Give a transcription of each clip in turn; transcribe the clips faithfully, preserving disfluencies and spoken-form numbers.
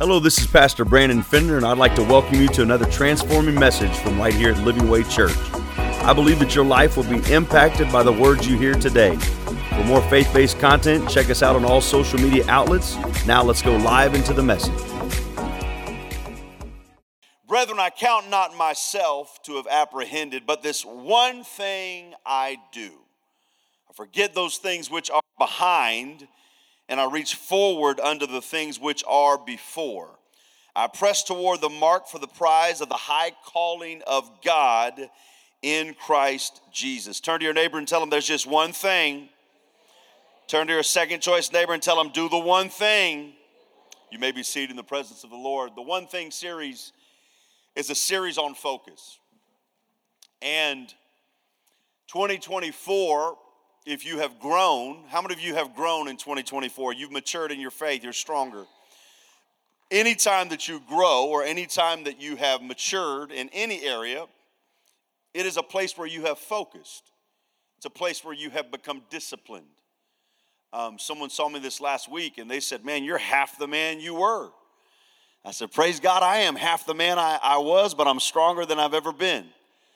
Hello, this is Pastor Brandon Fender, and I'd like to welcome you to another transforming message from right here at Living Way Church. I believe that your life will be impacted by the words you hear today. For more faith-based content, check us out on all social media outlets. Now let's go live into the message. Brethren, I count not myself to have apprehended, but this one thing I do. I forget those things which are behind, and I reach forward unto the things which are before. I press toward the mark for the prize of the high calling of God in Christ Jesus. Turn to your neighbor and tell them there's just one thing. Turn to your second choice neighbor and tell them do the one thing. You may be seated in the presence of the Lord. The One Thing series is a series on focus. And twenty twenty-four, if you have grown, how many of you have grown in twenty twenty-four? You've matured in your faith, you're stronger. Anytime that you grow or anytime that you have matured in any area, it is a place where you have focused. It's a place where you have become disciplined. Um, someone saw me this last week and they said, man, you're half the man you were. I said, praise God, I am half the man I, I was, but I'm stronger than I've ever been.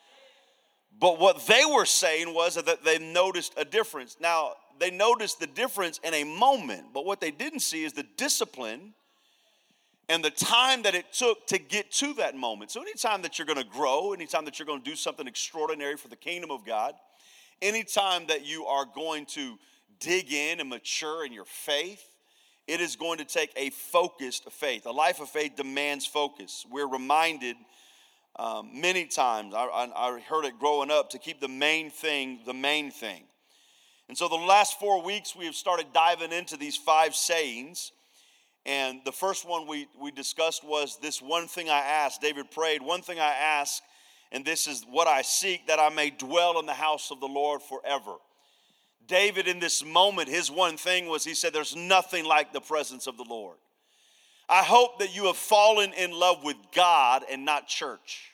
But what they were saying was that they noticed a difference. Now, they noticed the difference in a moment, but what they didn't see is the discipline and the time that it took to get to that moment. So anytime that you're going to grow, anytime that you're going to do something extraordinary for the kingdom of God, anytime that you are going to dig in and mature in your faith, it is going to take a focused faith. A life of faith demands focus. We're reminded Um, many times, I, I, I heard it growing up, to keep the main thing the main thing. And so the last four weeks we have started diving into these five sayings. And the first one we, we discussed was this one thing I asked. David prayed, one thing I ask, and this is what I seek, that I may dwell in the house of the Lord forever. David in this moment, his one thing was, he said, there's nothing like the presence of the Lord. I hope that you have fallen in love with God and not church.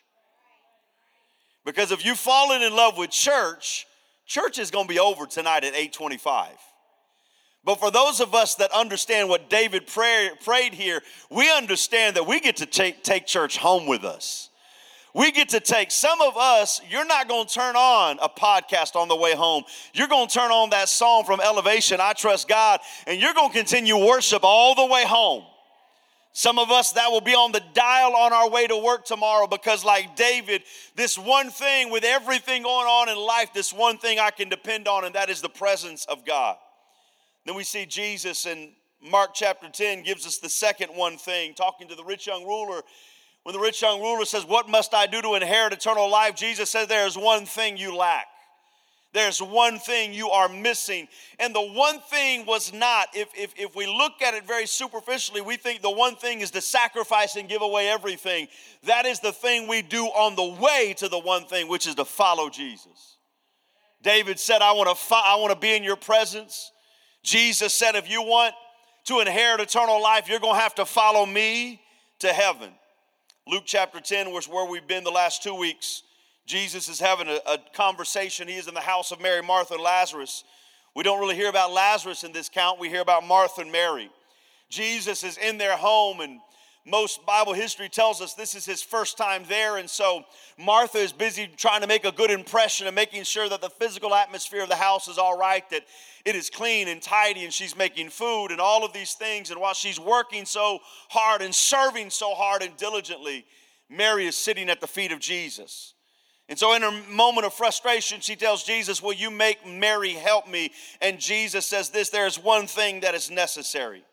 Because if you've fallen in love with church, church is going to be over tonight at eight twenty-five. But for those of us that understand what David pray, prayed here, we understand that we get to take, take church home with us. We get to take, some of us, you're not going to turn on a podcast on the way home. You're going to turn on that song from Elevation, I Trust God, and you're going to continue worship all the way home. Some of us, that will be on the dial on our way to work tomorrow, because like David, this one thing with everything going on in life, this one thing I can depend on, and that is the presence of God. Then we see Jesus in Mark chapter ten gives us the second one thing, talking to the rich young ruler. When the rich young ruler says, what must I do to inherit eternal life? Jesus says, there is one thing you lack. There's one thing you are missing. And the one thing was not, if, if, if we look at it very superficially, we think the one thing is to sacrifice and give away everything. That is the thing we do on the way to the one thing, which is to follow Jesus. David said, I want to fo- I want to be in your presence. Jesus said, if you want to inherit eternal life, you're going to have to follow me to heaven. Luke chapter ten was where we've been the last two weeks. Jesus is having a, a conversation. He is in the house of Mary, Martha, and Lazarus. We don't really hear about Lazarus in this count. We hear about Martha and Mary. Jesus is in their home, and most Bible history tells us this is his first time there. And so Martha is busy trying to make a good impression and making sure that the physical atmosphere of the house is all right, that it is clean and tidy, and she's making food and all of these things. And while she's working so hard and serving so hard and diligently, Mary is sitting at the feet of Jesus. And so in her moment of frustration, she tells Jesus, will you make Mary help me? And Jesus says this, there is one thing that is necessary.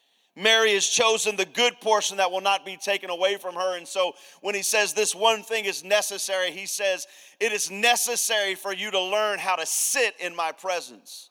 Mary has chosen the good portion that will not be taken away from her. And so when he says this one thing is necessary, he says it is necessary for you to learn how to sit in my presence.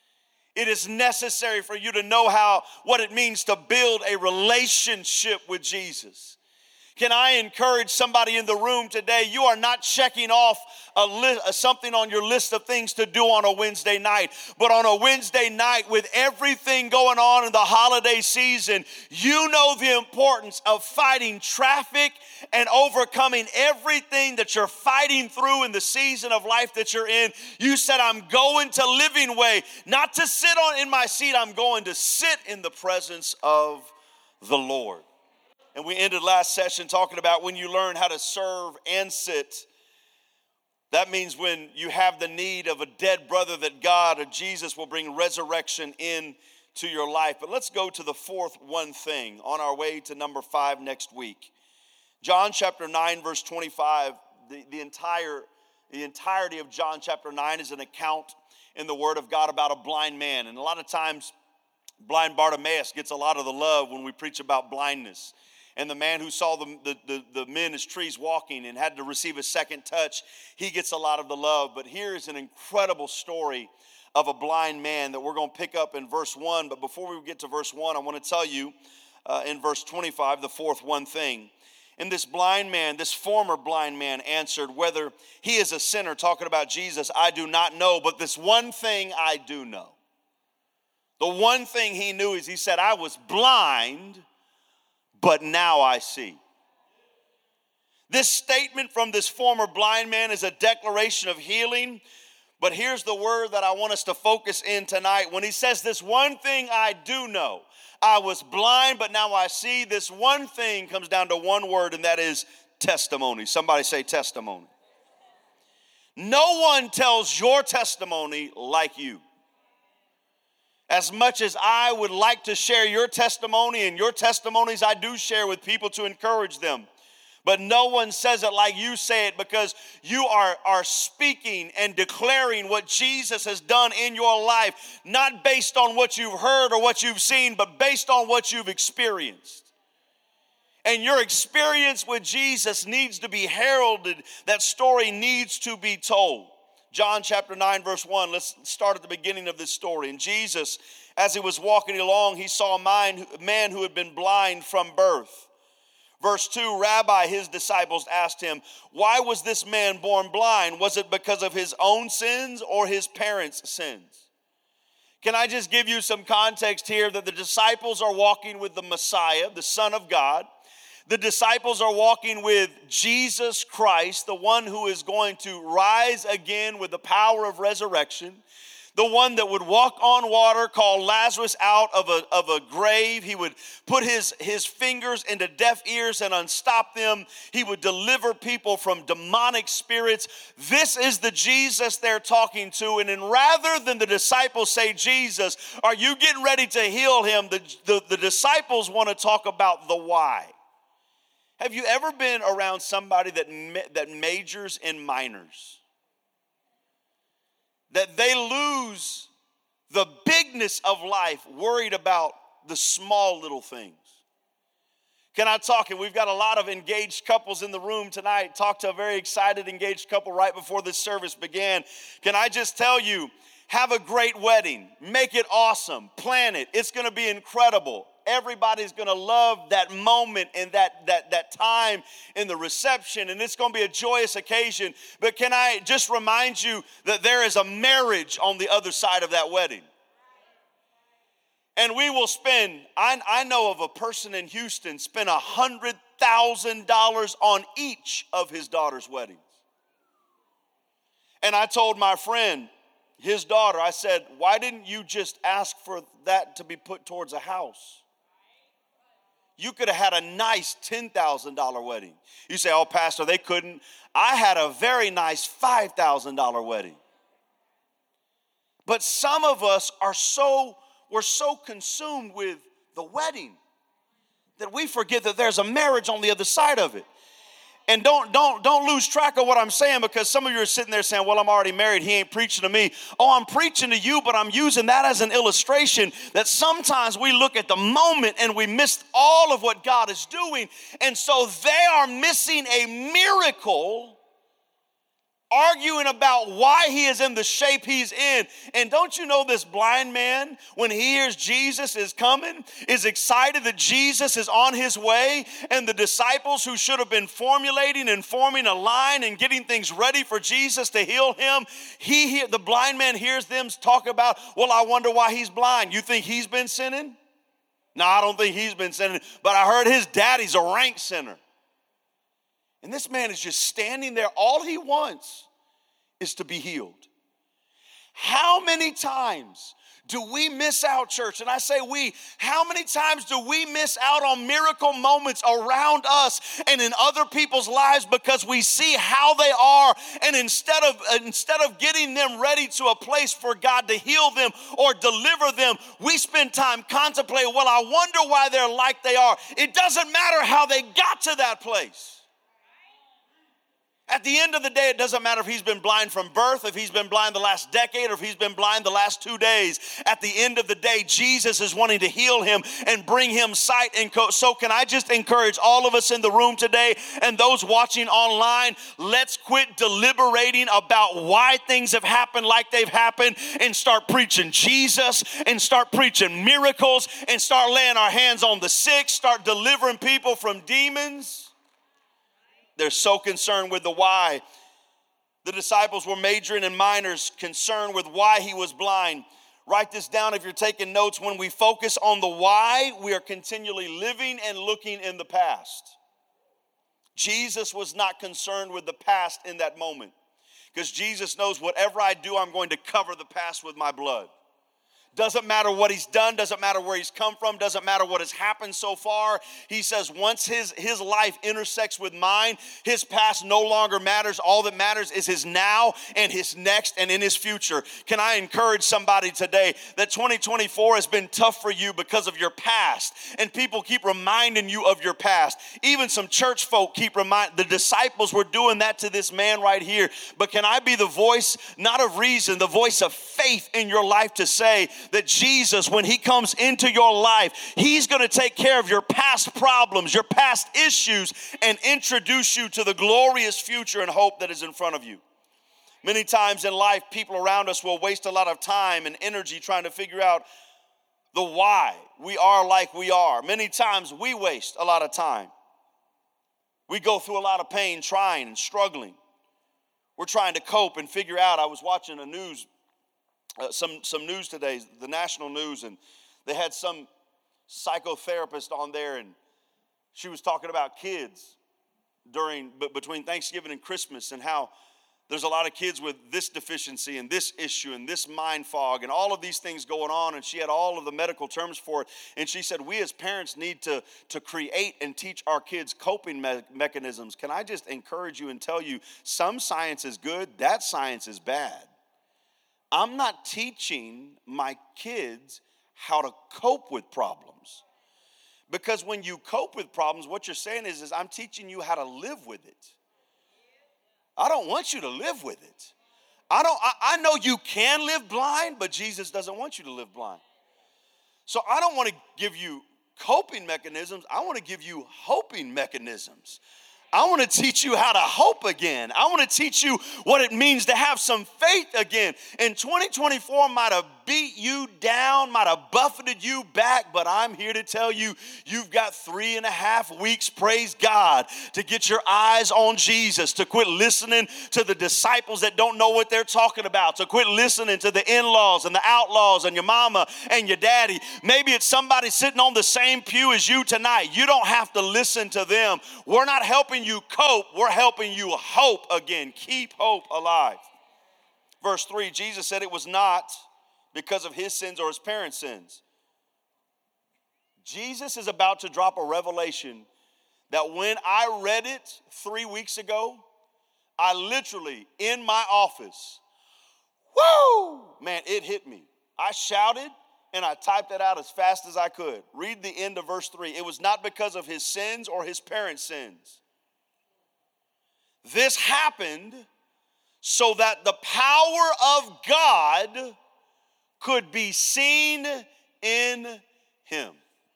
It is necessary for you to know how what it means to build a relationship with Jesus. Can I encourage somebody in the room today? You are not checking off a li- something on your list of things to do on a Wednesday night. But on a Wednesday night, with everything going on in the holiday season, you know the importance of fighting traffic and overcoming everything that you're fighting through in the season of life that you're in. You said, I'm going to Living Way, not to sit on in my seat. I'm going to sit in the presence of the Lord. And we ended last session talking about when you learn how to serve and sit. That means when you have the need of a dead brother that God or Jesus will bring resurrection into your life. But let's go to the fourth one thing on our way to number five next week. John chapter nine, verse twenty-five, the, the entire the entirety of John chapter nine is an account in the Word of God about a blind man. And a lot of times, blind Bartimaeus gets a lot of the love when we preach about blindness. And the man who saw the, the, the, the men as trees walking and had to receive a second touch, he gets a lot of the love. But here is an incredible story of a blind man that we're going to pick up in verse one. But before we get to verse one, I want to tell you uh, in verse twenty-five, the fourth one thing. And this blind man, this former blind man answered, whether he is a sinner, talking about Jesus, I do not know. But this one thing I do know. The one thing he knew is he said, I was blind, but now I see. This statement from this former blind man is a declaration of healing. But here's the word that I want us to focus in tonight. When he says this one thing I do know, I was blind, but now I see. This one thing comes down to one word, and that is testimony. Somebody say testimony. No one tells your testimony like you. As much as I would like to share your testimony, and your testimonies I do share with people to encourage them, but no one says it like you say it, because you are, are speaking and declaring what Jesus has done in your life, not based on what you've heard or what you've seen, but based on what you've experienced. And your experience with Jesus needs to be heralded. That story needs to be told. John chapter nine, verse one, let's start at the beginning of this story. And Jesus, as he was walking along, he saw a man who had been blind from birth. Verse two, Rabbi, his disciples asked him, why was this man born blind? Was it because of his own sins or his parents' sins? Can I just give you some context here that the disciples are walking with the Messiah, the Son of God. The disciples are walking with Jesus Christ, the one who is going to rise again with the power of resurrection, the one that would walk on water, call Lazarus out of a, of a grave. He would put his, his fingers into deaf ears and unstop them. He would deliver people from demonic spirits. This is the Jesus they're talking to. And then rather than the disciples say, Jesus, are you getting ready to heal him? The, the, the disciples want to talk about the why. Have you ever been around somebody that that majors in minors? That they lose the bigness of life worried about the small little things. Can I talk? And we've got a lot of engaged couples in the room tonight. Talked to a very excited engaged couple right before this service began. Can I just tell you, have a great wedding. Make it awesome. Plan it. It's going to be incredible. Everybody's going to love that moment and that, that, that time in the reception, and it's going to be a joyous occasion. But can I just remind you that there is a marriage on the other side of that wedding? And we will spend, I, I know of a person in Houston, spent one hundred thousand dollars on each of his daughter's weddings. And I told my friend, his daughter, I said, why didn't you just ask for that to be put towards a house? You could have had a nice ten thousand dollars wedding. You say, oh, Pastor, they couldn't. I had a very nice five thousand dollars wedding. But some of us are so, we're so consumed with the wedding that we forget that there's a marriage on the other side of it. And don't, don't, don't lose track of what I'm saying, because some of you are sitting there saying, well, I'm already married. He ain't preaching to me. Oh, I'm preaching to you, but I'm using that as an illustration that sometimes we look at the moment and we miss all of what God is doing. And so they are missing a miracle, arguing about why he is in the shape he's in. And don't you know this blind man, when he hears Jesus is coming, is excited that Jesus is on his way, and the disciples who should have been formulating and forming a line and getting things ready for Jesus to heal him, he hear, the blind man hears them talk about, well, I wonder why he's blind. You think he's been sinning? No, I don't think he's been sinning, but I heard his daddy's a rank sinner. And this man is just standing there. All he wants is to be healed. How many times Do we miss out, church? And I say we, how many times do we miss out on miracle moments around us and in other people's lives because we see how they are, and instead of instead of getting them ready to a place for God to heal them or deliver them, we spend time contemplating, well, I wonder why they're like they are. It doesn't matter how they got to that place. At the end of the day, it doesn't matter if he's been blind from birth, if he's been blind the last decade, or if he's been blind the last two days. At the end of the day, Jesus is wanting to heal him and bring him sight. And co- so can I just encourage all of us in the room today and those watching online, let's quit deliberating about why things have happened like they've happened and start preaching Jesus and start preaching miracles and start laying our hands on the sick, start delivering people from demons. They're so concerned with the why. The disciples were majoring in minors, concerned with why he was blind. Write this down if you're taking notes. When we focus on the why, we are continually living and looking in the past. Jesus was not concerned with the past in that moment, because Jesus knows whatever I do, I'm going to cover the past with my blood. Doesn't matter what he's done, doesn't matter where he's come from, doesn't matter what has happened so far. He says once his, his life intersects with mine, his past no longer matters. All that matters is his now and his next and in his future. Can I encourage somebody today that twenty twenty-four has been tough for you because of your past, and people keep reminding you of your past. Even some church folk keep reminding, the disciples were doing that to this man right here. But can I be the voice, not of reason, the voice of faith in your life to say that Jesus, when he comes into your life, he's going to take care of your past problems, your past issues, and introduce you to the glorious future and hope that is in front of you. Many times in life, people around us will waste a lot of time and energy trying to figure out the why we are like we are. Many times we waste a lot of time. We go through a lot of pain trying and struggling. We're trying to cope and figure out. I was watching a news Uh, some some news today, the national news, and they had some psychotherapist on there, and she was talking about kids during but between Thanksgiving and Christmas, and how there's a lot of kids with this deficiency and this issue and this mind fog and all of these things going on, and she had all of the medical terms for it. And she said, we as parents need to, to create and teach our kids coping me- mechanisms. Can I just encourage you and tell you, some science is good, that science is bad. I'm not teaching my kids how to cope with problems. Because when you cope with problems, what you're saying is, is I'm teaching you how to live with it. I don't want you to live with it. I don't. I, I know you can live blind, but Jesus doesn't want you to live blind. So I don't want to give you coping mechanisms. I want to give you hoping mechanisms. I want to teach you how to hope again. I want to teach you what it means to have some faith again. And twenty twenty-four might have beat you down, might have buffeted you back, but I'm here to tell you, you've got three and a half weeks, praise God, to get your eyes on Jesus, to quit listening to the disciples that don't know what they're talking about, to quit listening to the in-laws and the outlaws and your mama and your daddy. Maybe it's somebody sitting on the same pew as you tonight. You don't have to listen to them. We're not helping you cope, we're helping you hope again. Keep hope alive. Verse three, Jesus said it was not because of his sins or his parents' sins. Jesus is about to drop a revelation that when I read it three weeks ago, I literally, in my office, whoo, man, it hit me. I shouted and I typed it out as fast as I could. Read the end of verse three. It was not because of his sins or his parents' sins. This happened so that the power of God could be seen in him.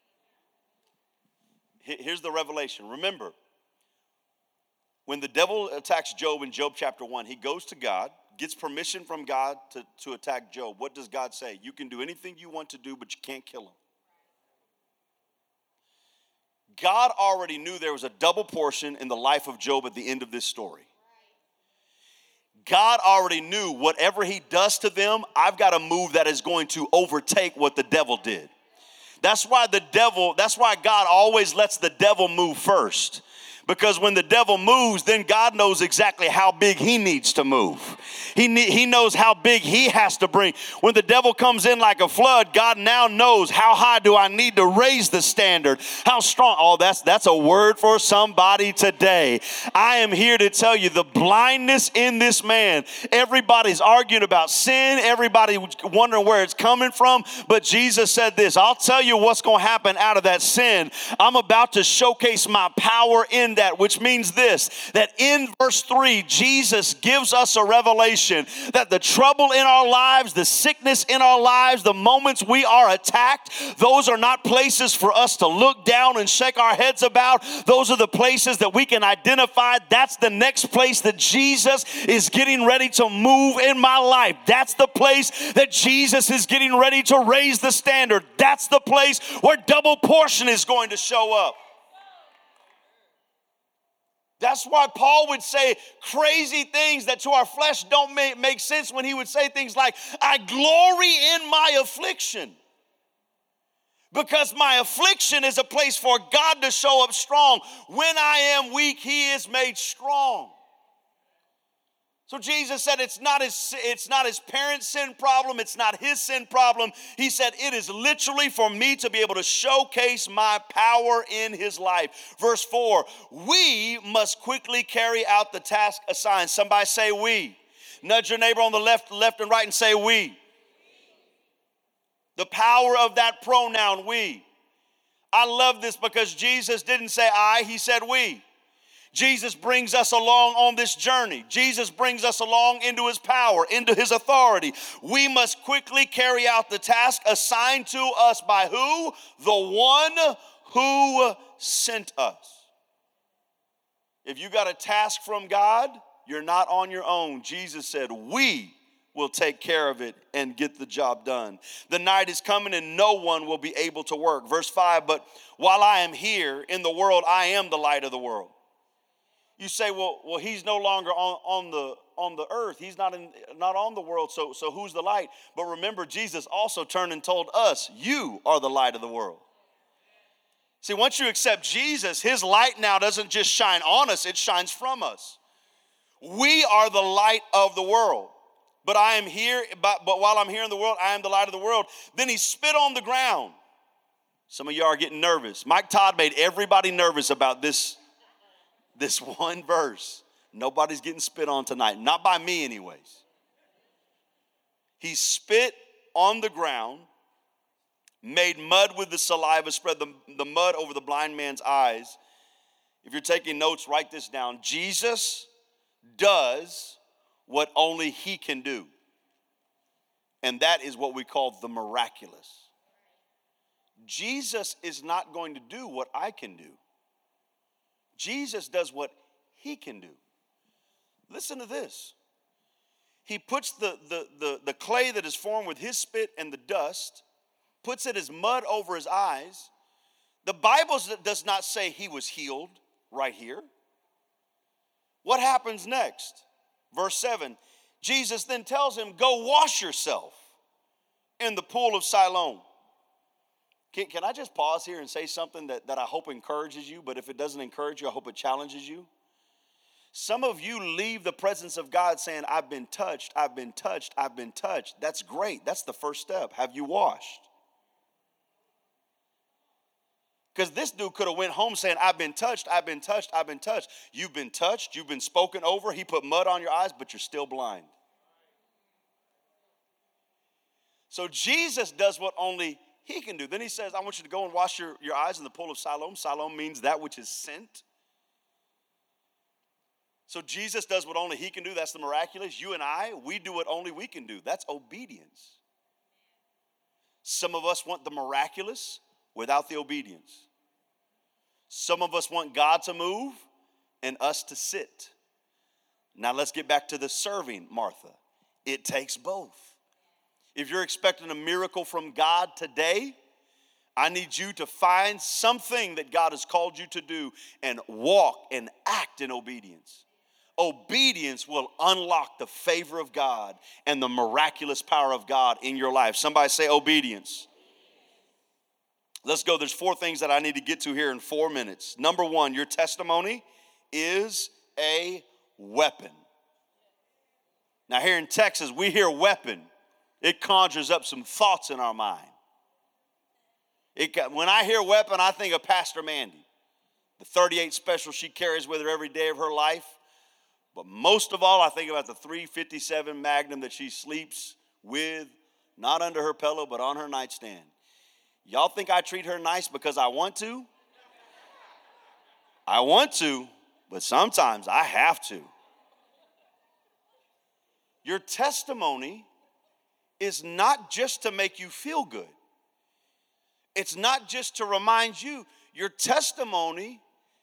Here's the revelation. Remember, when the devil attacks Job in Job chapter one, he goes to God, gets permission from God to, to attack Job. What does God say? You can do anything you want to do, but you can't kill him. God already knew there was a double portion in the life of Job at the end of this story. God already knew whatever he does to them, I've got a move that is going to overtake what the devil did. That's why the devil, that's why God always lets the devil move first. Because when the devil moves, then God knows exactly how big he needs to move. He, ne- he knows how big he has to bring. When the devil comes in like a flood, God now knows how high do I need to raise the standard? How strong? Oh, that's, that's a word for somebody today. I am here to tell you the blindness in this man. Everybody's arguing about sin. Everybody wondering where it's coming from. But Jesus said this, I'll tell you what's going to happen out of that sin. I'm about to showcase my power in that, which means this, that in verse three, Jesus gives us a revelation that the trouble in our lives, the sickness in our lives, the moments we are attacked, those are not places for us to look down and shake our heads about. Those are the places that we can identify. That's the next place that Jesus is getting ready to move in my life. That's the place that Jesus is getting ready to raise the standard. That's the place where double portion is going to show up. That's why Paul would say crazy things that to our flesh don't make, make sense when he would say things like, I glory in my affliction. Because my affliction is a place for God to show up strong. When I am weak, he is made strong. So Jesus said it's not his, it's not his parents' sin problem. It's not his sin problem. He said it is literally for me to be able to showcase my power in his life. Verse four, we must quickly carry out the task assigned. Somebody say we. Nudge your neighbor on the left, left and right and say we. The power of that pronoun, we. I love this because Jesus didn't say I, he said we. Jesus brings us along on this journey. Jesus brings us along into his power, into his authority. We must quickly carry out the task assigned to us by who? The one who sent us. If you got a task from God, you're not on your own. Jesus said, we will take care of it and get the job done. The night is coming and no one will be able to work. Verse five, but while I am here in the world, I am the light of the world. You say, well, well, he's no longer on, on the on the earth. He's not in not on the world. So, so who's the light? But remember, Jesus also turned and told us, you are the light of the world. See, once you accept Jesus, his light now doesn't just shine on us, it shines from us. We are the light of the world. But I am here, but, but while I'm here in the world, I am the light of the world. Then he spit on the ground. Some of y'all are getting nervous. Mike Todd made everybody nervous about this This one verse. Nobody's getting spit on tonight. Not by me anyways. He spit on the ground, made mud with the saliva, spread the, the mud over the blind man's eyes. If you're taking notes, write this down. Jesus does what only he can do. And that is what we call the miraculous. Jesus is not going to do what I can do. Jesus does what he can do. Listen to this. He puts the, the, the, the clay that is formed with his spit and the dust, puts it as mud over his eyes. The Bible does not say he was healed right here. What happens next? Verse seven, Jesus then tells him, go wash yourself in the pool of Siloam. Can, can I just pause here and say something that, that I hope encourages you, but if it doesn't encourage you, I hope it challenges you. Some of you leave the presence of God saying, I've been touched, I've been touched, I've been touched. That's great. That's the first step. Have you washed? Because this dude could have went home saying, I've been touched, I've been touched, I've been touched. You've been touched, you've been spoken over, he put mud on your eyes, but you're still blind. So Jesus does what only he can do. Then he says, I want you to go and wash your, your eyes in the pool of Siloam. Siloam means that which is sent. So Jesus does what only he can do. That's the miraculous. You and I, we do what only we can do. That's obedience. Some of us want the miraculous without the obedience. Some of us want God to move and us to sit. Now let's get back to the serving, Martha. It takes both. If you're expecting a miracle from God today, I need you to find something that God has called you to do and walk and act in obedience. Obedience will unlock the favor of God and the miraculous power of God in your life. Somebody say obedience. Let's go. There's four things that I need to get to here in four minutes. Number one, your testimony is a weapon. Now here in Texas, we hear weapon. It conjures up some thoughts in our mind. It, when I hear weapon, I think of Pastor Mandy, the thirty-eight special she carries with her every day of her life. But most of all, I think about the three fifty-seven Magnum that she sleeps with, not under her pillow, but on her nightstand. Y'all think I treat her nice because I want to? I want to, but sometimes I have to. Your testimony is not just to make you feel good. It's not just to remind you. Your testimony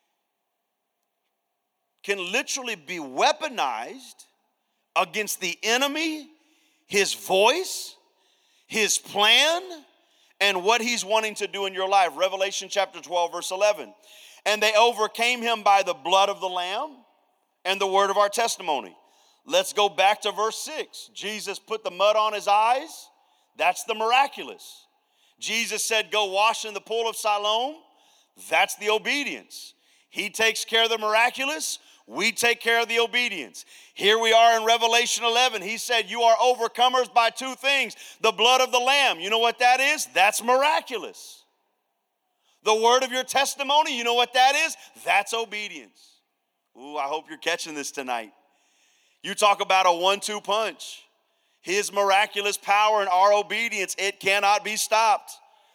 can literally be weaponized against the enemy, his voice, his plan, and what he's wanting to do in your life. Revelation chapter twelve, verse eleven. And they overcame him by the blood of the Lamb and the word of our testimony. Let's go back to verse six. Jesus put the mud on his eyes. That's the miraculous. Jesus said, go wash in the pool of Siloam. That's the obedience. He takes care of the miraculous. We take care of the obedience. Here we are in Revelation eleven. He said, you are overcomers by two things. The blood of the Lamb. You know what that is? That's miraculous. The word of your testimony. You know what that is? That's obedience. Ooh, I hope you're catching this tonight. You talk about a one two punch. His miraculous power and our obedience, it cannot be stopped.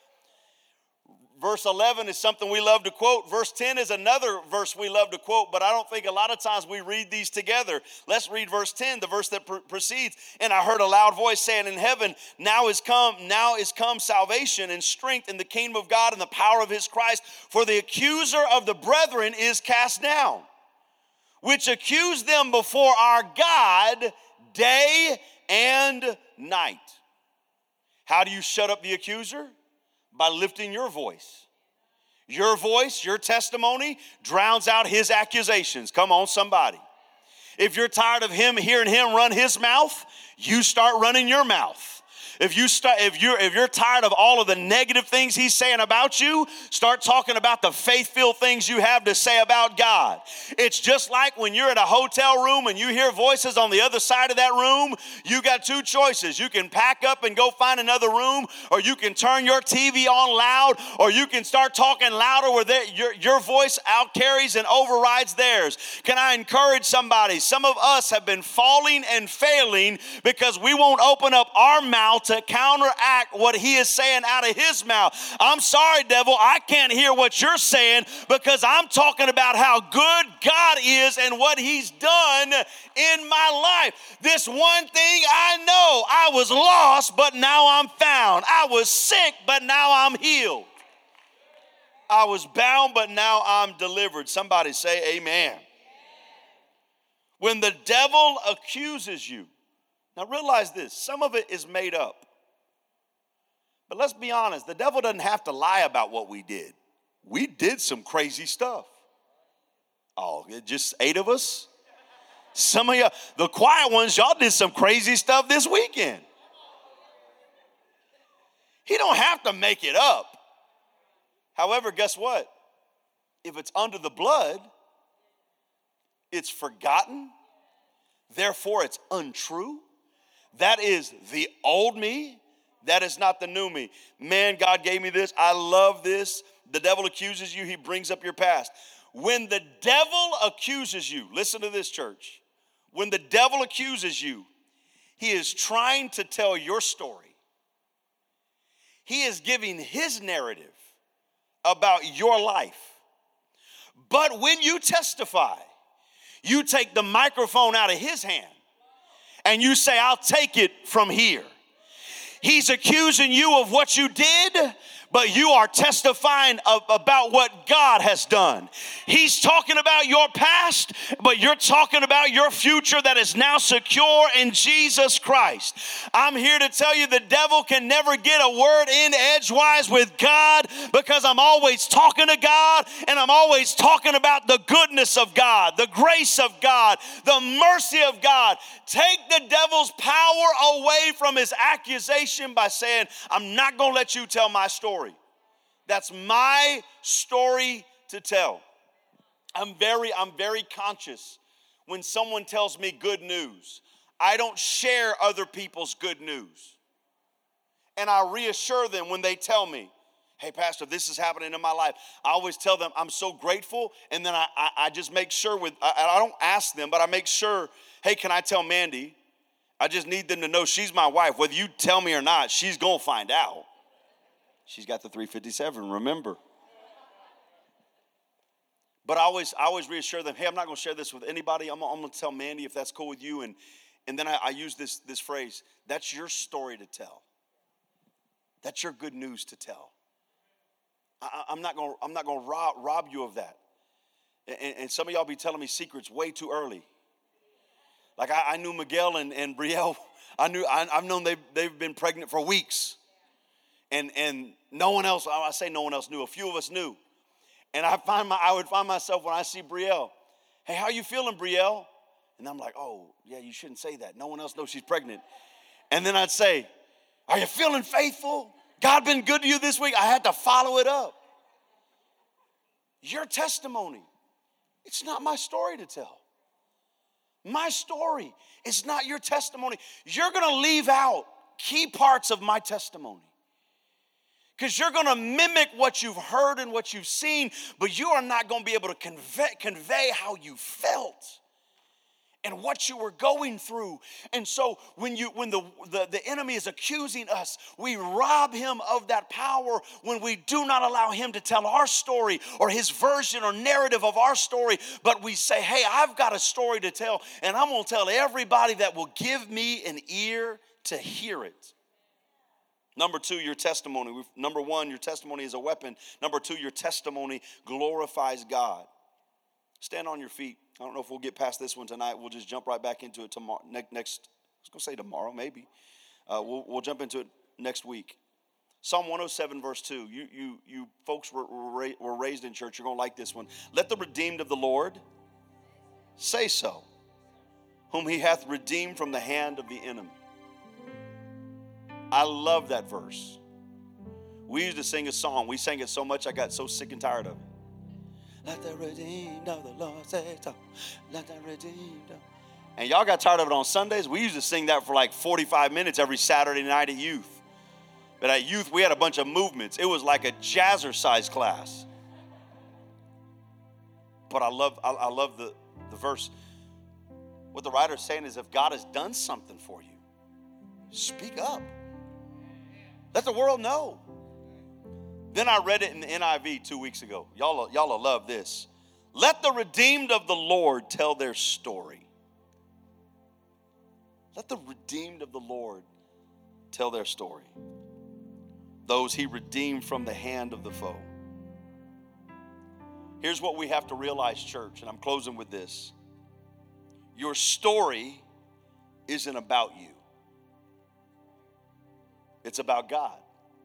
Verse eleven is something we love to quote. Verse ten is another verse we love to quote, but I don't think a lot of times we read these together. Let's read verse ten, the verse that pr- precedes. And I heard a loud voice saying in heaven, now is come, now is come salvation and strength in the kingdom of God and the power of his Christ. For the accuser of the brethren is cast down, which accused them before our God day and night. How do you shut up the accuser? By lifting your voice. Your voice, your testimony drowns out his accusations. Come on, somebody. If you're tired of him hearing him run his mouth, you start running your mouth. If you start, if you're if you're tired of all of the negative things he's saying about you, start talking about the faith-filled things you have to say about God. It's just like when you're in a hotel room and you hear voices on the other side of that room. You got two choices. You can pack up and go find another room, or you can turn your T V on loud, or you can start talking louder where they, your, your voice out carries and overrides theirs. Can I encourage somebody? Some of us have been falling and failing because we won't open up our mouth to counteract what he is saying out of his mouth. I'm sorry, devil, I can't hear what you're saying because I'm talking about how good God is and what he's done in my life. This one thing I know, I was lost, but now I'm found. I was sick, but now I'm healed. I was bound, but now I'm delivered. Somebody say amen. When the devil accuses you, now realize this, some of it is made up. But let's be honest, the devil doesn't have to lie about what we did. We did some crazy stuff. Oh, just eight of us? Some of y'all, the quiet ones, y'all did some crazy stuff this weekend. He don't have to make it up. However, guess what? If it's under the blood, it's forgotten. Therefore, it's untrue. That is the old me. That is not the new me. Man, God gave me this. I love this. The devil accuses you. He brings up your past. When the devil accuses you, listen to this, church. When the devil accuses you, he is trying to tell your story. He is giving his narrative about your life. But when you testify, you take the microphone out of his hand and you say, I'll take it from here. He's accusing you of what you did, but you are testifying of, about what God has done. He's talking about your past, but you're talking about your future that is now secure in Jesus Christ. I'm here to tell you the devil can never get a word in edgewise with God because I'm always talking to God and I'm always talking about the goodness of God, the grace of God, the mercy of God. Take the devil's power away from his accusation by saying, I'm not going to let you tell my story. That's my story to tell. I'm very, I'm very conscious when someone tells me good news. I don't share other people's good news. And I reassure them when they tell me, hey, Pastor, this is happening in my life. I always tell them I'm so grateful, and then I, I, I just make sure with, I, I don't ask them, but I make sure, hey, can I tell Mandy? I just need them to know she's my wife. Whether you tell me or not, she's going to find out. She's got the three fifty-seven, remember. But I always, I always reassure them, hey, I'm not going to share this with anybody. I'm, I'm going to tell Mandy if that's cool with you. And, and then I, I use this, this phrase, that's your story to tell. That's your good news to tell. I, I'm not going I'm not going to rob, rob you of that. And, and some of y'all be telling me secrets way too early. Like I, I knew Miguel and, and Brielle. I knew I, I've known they've they've been pregnant for weeks, and and no one else. I say no one else knew. A few of us knew, and I find my I would find myself when I see Brielle. Hey, how you feeling, Brielle? And I'm like, oh yeah, you shouldn't say that. No one else knows she's pregnant. And then I'd say, are you feeling faithful? God been good to you this week? I had to follow it up. Your testimony, it's not my story to tell. My story is not your testimony. You're going to leave out key parts of my testimony because you're going to mimic what you've heard and what you've seen, but you are not going to be able to convey, convey how you felt and what you were going through. And so when you when the, the, the enemy is accusing us, we rob him of that power when we do not allow him to tell our story or his version or narrative of our story, but we say, hey, I've got a story to tell, and I'm going to tell everybody that will give me an ear to hear it. Number two, your testimony. Number one, your testimony is a weapon. Number two, your testimony glorifies God. Stand on your feet. I don't know if we'll get past this one tonight. We'll just jump right back into it tomorrow. Next, next I was going to say tomorrow, maybe. Uh, we'll, we'll jump into it next week. Psalm one oh seven, verse two. You, you, you folks were, were raised in church. You're going to like this one. Let the redeemed of the Lord say so, whom he hath redeemed from the hand of the enemy. I love that verse. We used to sing a song. We sang it so much I got so sick and tired of it. Let the redeemed of the Lord say so. Let the redeemed of... And y'all got tired of it on Sundays? We used to sing that for like forty-five minutes every Saturday night at youth. But at youth, we had a bunch of movements. It was like a jazzercise class. But I love I, I love the, the verse. What the writer's saying is if God has done something for you, speak up. Let the world know. Then I read it in the N I V two weeks ago. Y'all, y'all will love this. Let the redeemed of the Lord tell their story. Let the redeemed of the Lord tell their story. Those he redeemed from the hand of the foe. Here's what we have to realize, church, and I'm closing with this. Your story isn't about you. It's about God.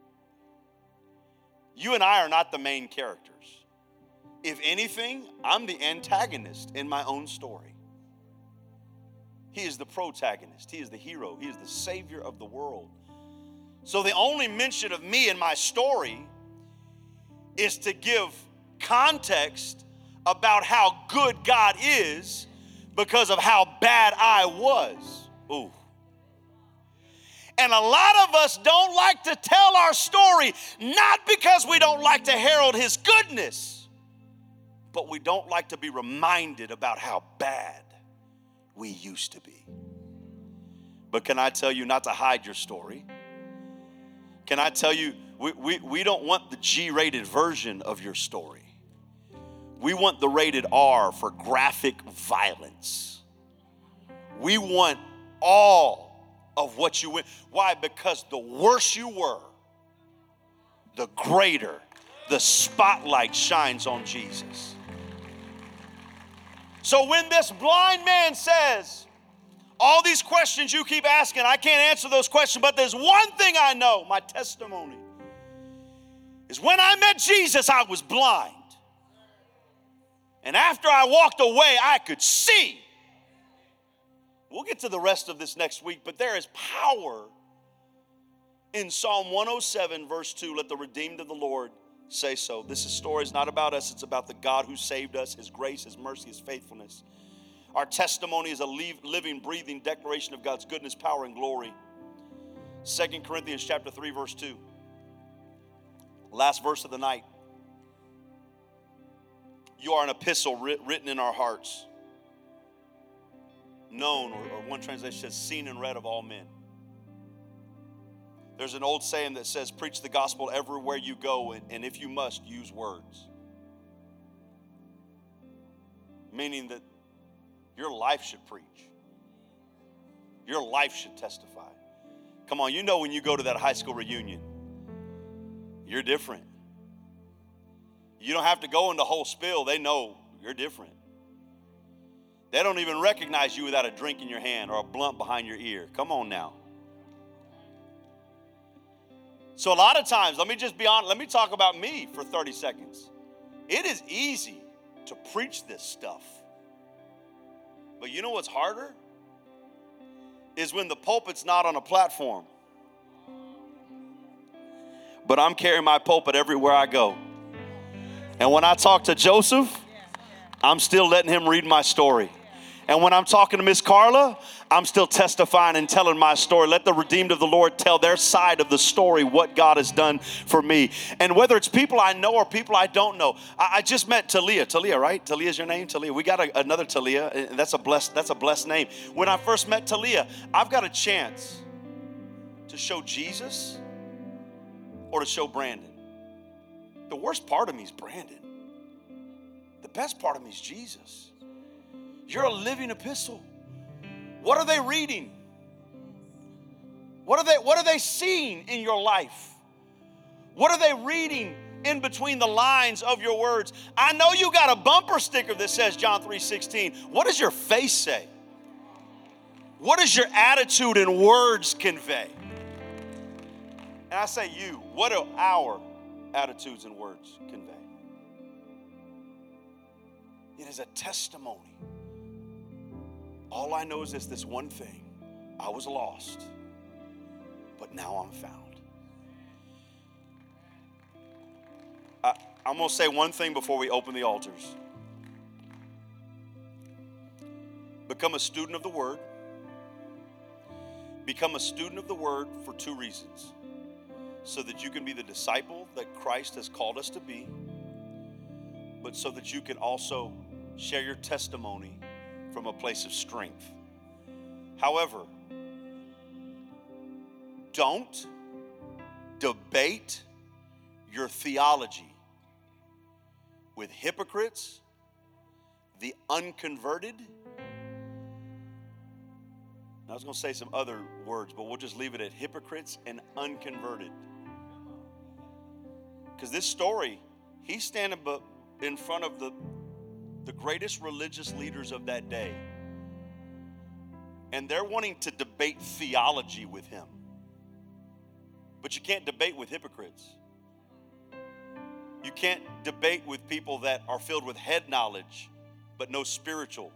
You and I are not the main characters. If anything, I'm the antagonist in my own story. He is the protagonist. He is the hero. He is the savior of the world. So the only mention of me in my story is to give context about how good God is because of how bad I was. Ooh. And a lot of us don't like to tell our story, not because we don't like to herald his goodness, but we don't like to be reminded about how bad we used to be. But can I tell you not to hide your story? Can I tell you, we, we, we don't want the G-rated version of your story. We want the rated R for graphic violence. We want all of what you went. Why? Because the worse you were, the greater the spotlight shines on Jesus. So when this blind man says, all these questions you keep asking, I can't answer those questions, but there's one thing I know, my testimony, is when I met Jesus, I was blind. And after I walked away, I could see. We'll get to the rest of this next week, but there is power in Psalm one oh seven, verse two. Let the redeemed of the Lord say so. This is story is not about us. It's about the God who saved us, his grace, his mercy, his faithfulness. Our testimony is a living, breathing declaration of God's goodness, power, and glory. Second Corinthians chapter three, verse two. Last verse of the night. You are an epistle writ- written in our hearts, known, or, or one translation says, seen and read of all men. There's an old saying that says, preach the gospel everywhere you go, and, and if you must, use words. Meaning that your life should preach. Your life should testify. Come on, you know when you go to that high school reunion, you're different. You don't have to go into whole spill. They know you're different. They don't even recognize you without a drink in your hand or a blunt behind your ear. Come on now. So a lot of times, let me just be honest, let me talk about me for thirty seconds. It is easy to preach this stuff. But you know what's harder? Is when the pulpit's not on a platform. But I'm carrying my pulpit everywhere I go. And when I talk to Joseph, I'm still letting him read my story. And when I'm talking to Miss Carla, I'm still testifying and telling my story. Let the redeemed of the Lord tell their side of the story, what God has done for me. And whether it's people I know or people I don't know. I, I just met Talia. Talia, right? Talia's your name? Talia. We got a, another Talia. And that's a blessed, that's a blessed name. When I first met Talia, I've got a chance to show Jesus or to show Brandon. The worst part of me is Brandon. The best part of me is Jesus. You're a living epistle. What are they reading? What are they, what are they seeing in your life? What are they reading in between the lines of your words? I know you got a bumper sticker that says John three sixteen. What does your face say? What does your attitude and words convey? And I say you, what do our attitudes and words convey? It is a testimony. All I know is this, this one thing. I was lost, but now I'm found. I, I'm going to say one thing before we open the altars. Become a student of the Word. Become a student of the Word for two reasons. So that you can be the disciple that Christ has called us to be, but so that you can also share your testimony from a place of strength. However, don't debate your theology with hypocrites, the unconverted. I was going to say some other words, but we'll just leave it at hypocrites and unconverted. Because this story, he's standing in front of the the greatest religious leaders of that day. And they're wanting to debate theology with him. But you can't debate with hypocrites. You can't debate with people that are filled with head knowledge, but no spiritual.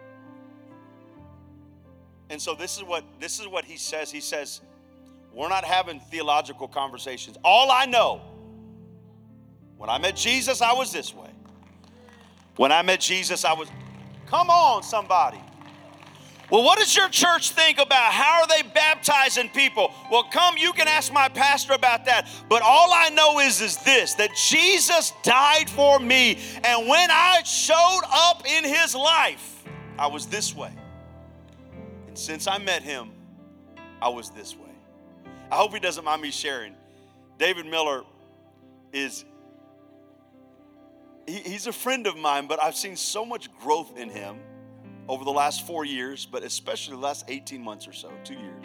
And so this is what this is what he says. He says, we're not having theological conversations. All I know, when I met Jesus, I was this way. When I met Jesus, I was, come on, somebody. Well, what does your church think about? How are they baptizing people? Well, come, you can ask my pastor about that. But all I know is, is this, that Jesus died for me. And when I showed up in his life, I was this way. And since I met him, I was this way. I hope he doesn't mind me sharing. David Miller is He's a friend of mine, but I've seen so much growth in him over the last four years, but especially the last eighteen months or so, two years.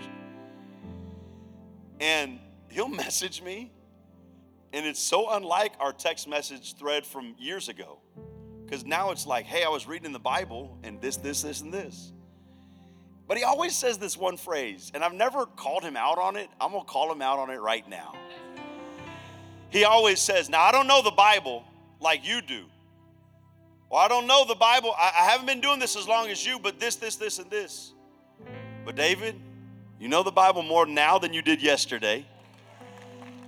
And he'll message me, and it's so unlike our text message thread from years ago. Because now it's like, hey, I was reading the Bible, and this, this, this, and this. But he always says this one phrase, and I've never called him out on it. I'm going to call him out on it right now. He always says, now, I don't know the Bible like you do. Well, I don't know the Bible. I, I haven't been doing this as long as you, but this, this, this, and this. But David, you know the Bible more now than you did yesterday.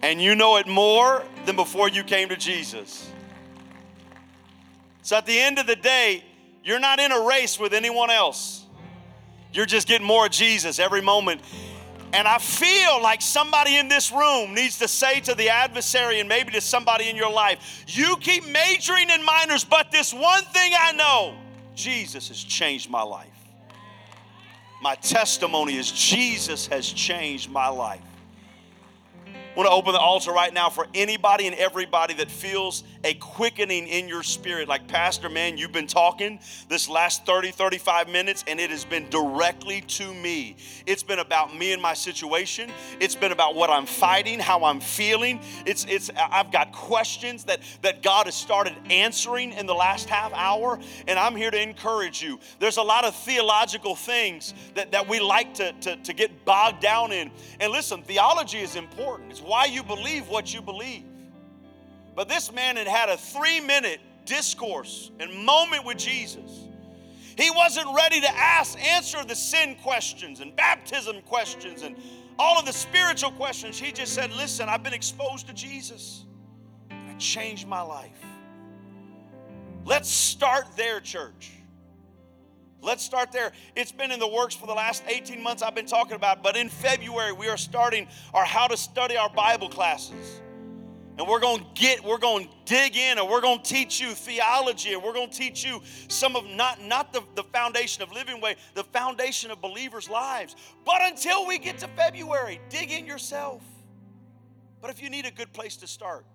And you know it more than before you came to Jesus. So at the end of the day, you're not in a race with anyone else. You're just getting more of Jesus every moment. And I feel like somebody in this room needs to say to the adversary and maybe to somebody in your life, you keep majoring in minors, but this one thing I know, Jesus has changed my life. My testimony is Jesus has changed my life. I want to open the altar right now for anybody and everybody that feels a quickening in your spirit. Like, Pastor, man, you've been talking this last thirty, thirty-five minutes, and it has been directly to me. It's been about me and my situation. It's been about what I'm fighting, how I'm feeling. It's, it's, I've got questions that, that God has started answering in the last half hour, and I'm here to encourage you. There's a lot of theological things that, that we like to, to, to get bogged down in. And listen, theology is important. It's why you believe what you believe. But this man had had a three-minute discourse and moment with Jesus. He wasn't ready to ask, answer the sin questions and baptism questions and all of the spiritual questions. He just said, listen, I've been exposed to Jesus, and it changed my life. Let's start there, church. Let's start there. It's been in the works for the last eighteen months I've been talking about, but in February we are starting our How to Study Our Bible classes. And we're going to get, we're going to dig in, and we're going to teach you theology, and we're going to teach you some of, not, not the, the foundation of Living Way, the foundation of believers' lives. But until we get to February, dig in yourself. But if you need a good place to start,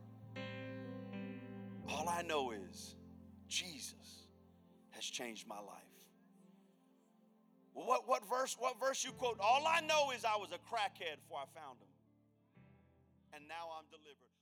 all I know is Jesus has changed my life. Well, what, what verse, what verse you quote? All I know is I was a crackhead before I found him. And now I'm delivered.